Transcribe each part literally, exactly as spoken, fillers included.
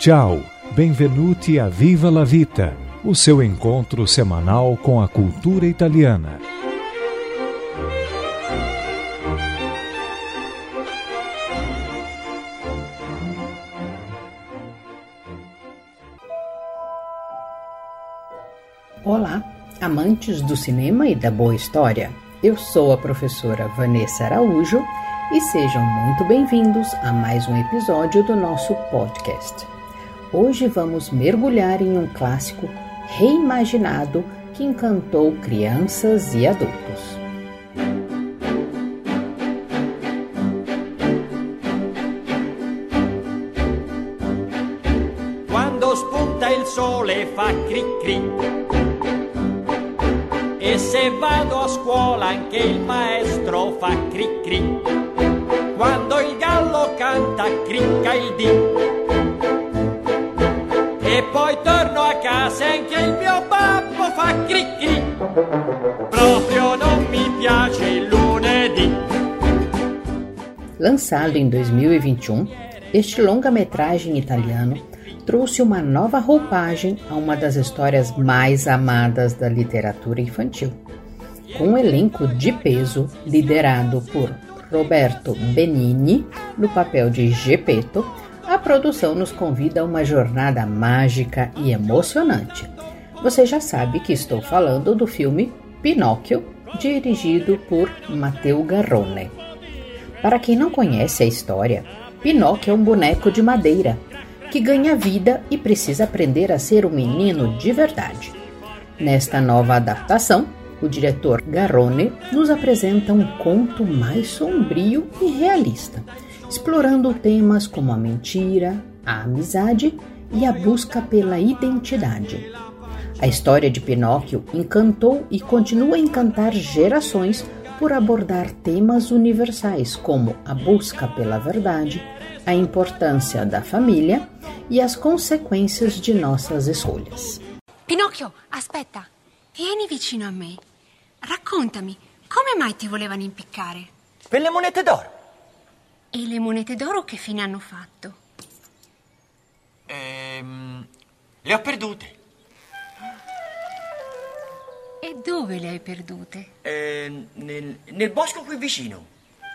Ciao, benvenuti a Viva la Vita, o seu encontro semanal com a cultura italiana. Olá, amantes do cinema e da boa história. Eu sou a professora Vanessa Araújo e sejam muito bem-vindos a mais um episódio do nosso podcast. Hoje vamos mergulhar em um clássico reimaginado que encantou crianças e adultos. Quando spunta il sole fa cri cri e se vado a scuola anche il maestro fa cri cri. Quando il gallo canta cricca il dì e poi torno a casa e anche il mio babbo fa cri cri. Proprio non mi piace il lunedì. Lançado em dois mil e vinte e um, este longa-metragem italiano trouxe uma nova roupagem a uma das histórias mais amadas da literatura infantil. Com um elenco de peso liderado por Roberto Benigni no papel de Geppetto, a produção nos convida a uma jornada mágica e emocionante. Você já sabe que estou falando do filme Pinóquio, dirigido por Matteo Garrone. Para quem não conhece a história, Pinóquio é um boneco de madeira que ganha vida e precisa aprender a ser um menino de verdade. Nesta nova adaptação, o diretor Garrone nos apresenta um conto mais sombrio e realista, explorando temas como a mentira, a amizade e a busca pela identidade. A história de Pinóquio encantou e continua a encantar gerações por abordar temas universais como a busca pela verdade, a importância da família e as consequências de nossas escolhas. Pinocchio, aspetta, vieni vicino a me. Raccontami, come mai ti volevano impiccare? Per le monete d'oro. E le monete d'oro che fine hanno fatto? Ehm, le ho perdute. E dove le hai perdute? Eh, nel, nel bosco qui vicino.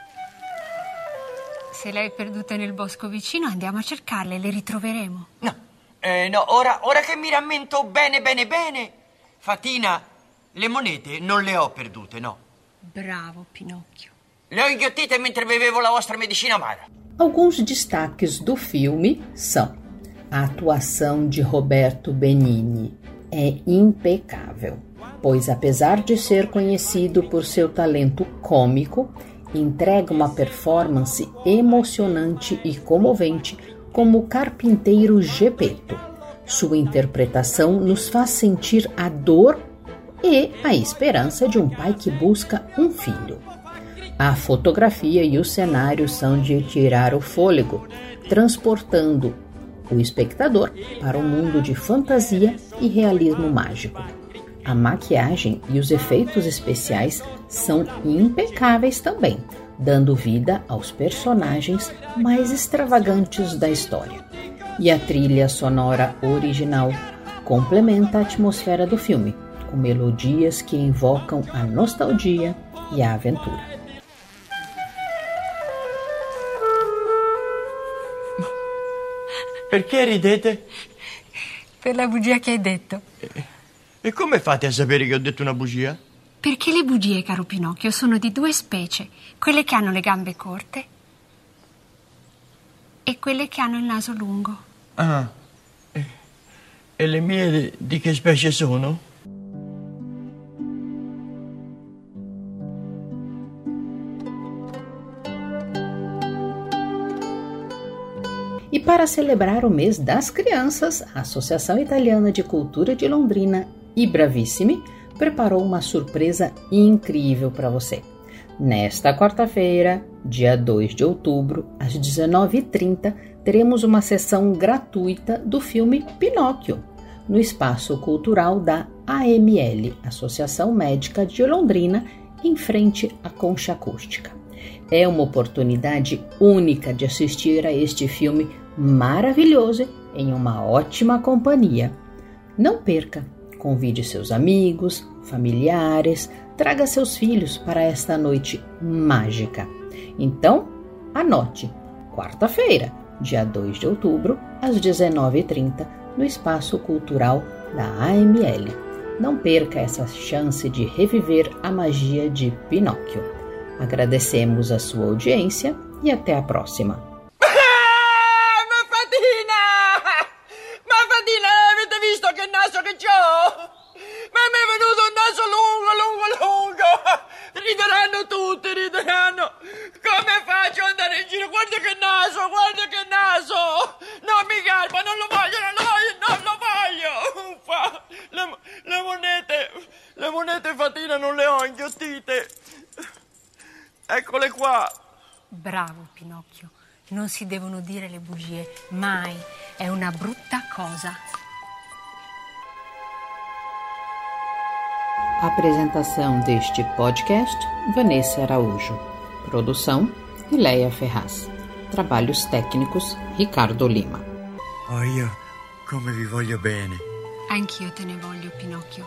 Se le hai perdute nel bosco vicino, andiamo a cercarle, le ritroveremo. No, eh, no, ora, ora che mi rammento bene, bene, bene, Fatina, le monete non le ho perdute, no. Bravo, Pinocchio. Le ho inghiottite mentre bevevo la vostra medicina amara. Alguns destaques do filme são: a atuação de Roberto Benigni é impecável, pois apesar de ser conhecido por seu talento cômico, entrega uma performance emocionante e comovente como o carpinteiro Geppetto. Sua interpretação nos faz sentir a dor e a esperança de um pai que busca um filho. A fotografia e o cenário são de tirar o fôlego, transportando o espectador para um mundo de fantasia e realismo mágico. A maquiagem e os efeitos especiais são impecáveis também, dando vida aos personagens mais extravagantes da história. E a trilha sonora original complementa a atmosfera do filme, com melodias que invocam a nostalgia e a aventura. Perché ridete? Per la bugia che hai detto. E come fate a sapere che ho detto una bugia? Perché le bugie, caro Pinocchio, sono di due specie, quelle che hanno le gambe corte e quelle che hanno il naso lungo. Ah, e, e le mie di che specie sono? E para celebrar o mês das crianças, a Associação Italiana de Cultura de Londrina, I Bravissimi, preparou uma surpresa incrível para você. Nesta quarta-feira, dia dois de outubro, às dezenove e trinta, teremos uma sessão gratuita do filme Pinóquio, no Espaço Cultural da A M L, Associação Médica de Londrina, em frente à Concha Acústica. É uma oportunidade única de assistir a este filme maravilhoso em uma ótima companhia. Não perca, convide seus amigos, familiares, traga seus filhos para esta noite mágica. Então, anote, quarta-feira, dia dois de outubro, às dezenove e trinta, no Espaço Cultural da A M L. Não perca essa chance de reviver a magia de Pinóquio. Agradecemos a sua audiência e até a próxima. Ma Fatina! Ma Fatina, avete visto che naso che c'ho? Ma mi è venuto un naso lungo, lungo, lungo! Rideranno tutti, rideranno! Come faccio ad andare in giro? Guarda che naso, guarda che naso! Non mi garba, non lo voglio, non lo voglio, non lo voglio! Uffa! Le, le monete, le monete Fatina non le ho inghiottite! Eccole qua! Bravo Pinocchio, non si devono dire le bugie, mai, è una brutta cosa. Apresentação deste podcast, Vanessa Araújo. Produção, Ileia Ferraz. Trabalhos técnicos, Ricardo Lima. Oh, io come vi voglio bene. Anch'io te ne voglio, Pinocchio.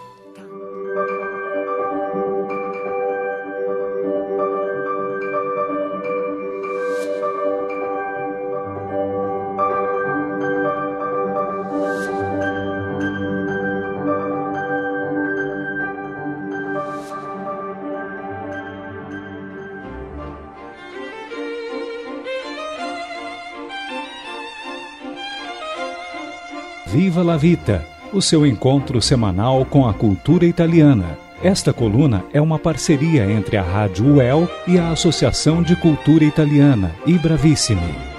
Viva la Vita, o seu encontro semanal com a cultura italiana. Esta coluna é uma parceria entre a Rádio U E L e a Associação de Cultura Italiana, I Bravissimi.